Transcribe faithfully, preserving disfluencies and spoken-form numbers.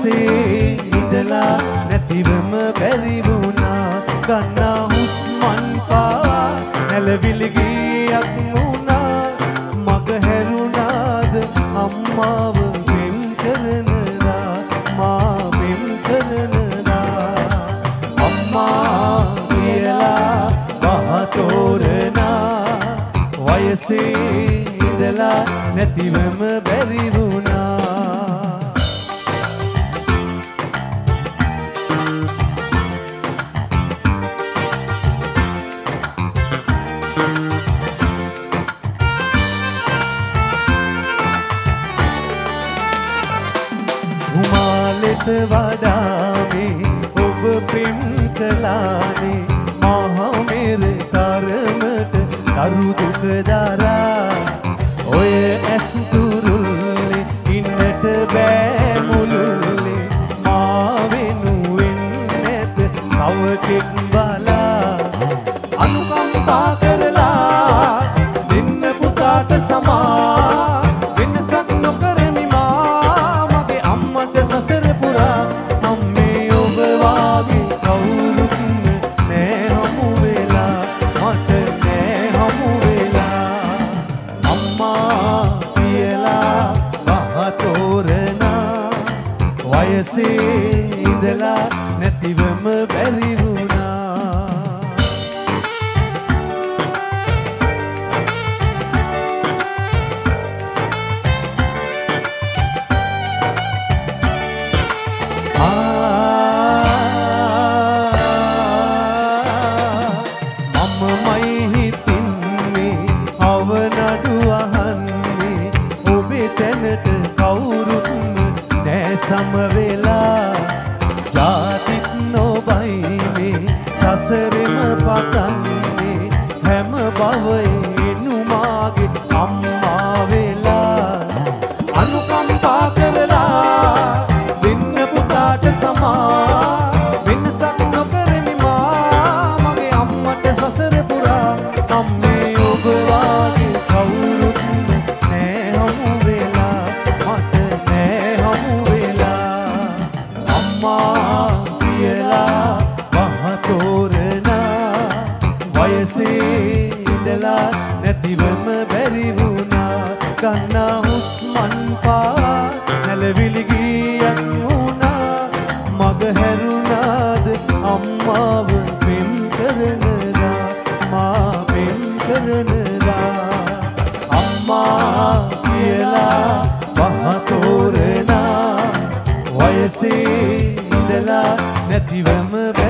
වයසේ ඉඳලා නැතිවම බැරි වුණා ගන්නා හුස්මන් පා නැලවිලි ගියක් වුණා මග හැරුණාද අම්මාව වෙන් කරනලා මා වෙන් කරනලා අම්මා කියලා වහතෝරනා වයසේ ඉඳලා නැතිවම බැරි වුණා උමාලෙට වඩානේ ඔබ පෙම් කළානේ මහා මෙර තරමට දරු දුක දරා ඔය ඇස් තුරුල්ලේ ඉන්නට බෑ මුළුල්ලේ මා වෙනුවෙන් නැත කවකෙක් බලා අනුකම්පා කරලා දෙන්න පුතාට සමා වෙනසක් නොකරමි මා මගේ අම්මට සසර පුරා අම්මේ ඔබ වාගේ කවුරුත් නෑ හමු වෙලා මට නෑ හමු වෙලා අම්මා කියලා වහතෝරනා වයසේ ඉඳලා නැතිවම බැරි වුණා මමමයි හිතින්නේ අවනඩු අහන්නේ ඔබේ තැනට කවුරුත්ම නෑ සමවෙලා ජාතිත් නොබයිනේ සසරෙම පතන්නේ හැම බවයේ නුමාගේ අම්මා වෙලා අනුකම්පා කරලා දෙන්න පුතාට සමා වෙනසක් නොකරමි මා මගේ අම්මට සසර පුරා අම්මේ ඔබ වාගේ කවුරුත් නෑ හමු වෙලා මට නෑ හමු වෙලා අම්මා කියලා වහතෝරනා වයසේ ඉඳලා නැතිවම බැරි වුණා ගන්නා හුස්මන් පා නැලවිලි ගියක් වුණා මග හැරුණාද අම්මාව පෙම් කරනලා මා පෙම් කරනලා අම්මා කියලා වහතෝරනා වයසේ ඉඳලා නැතිවම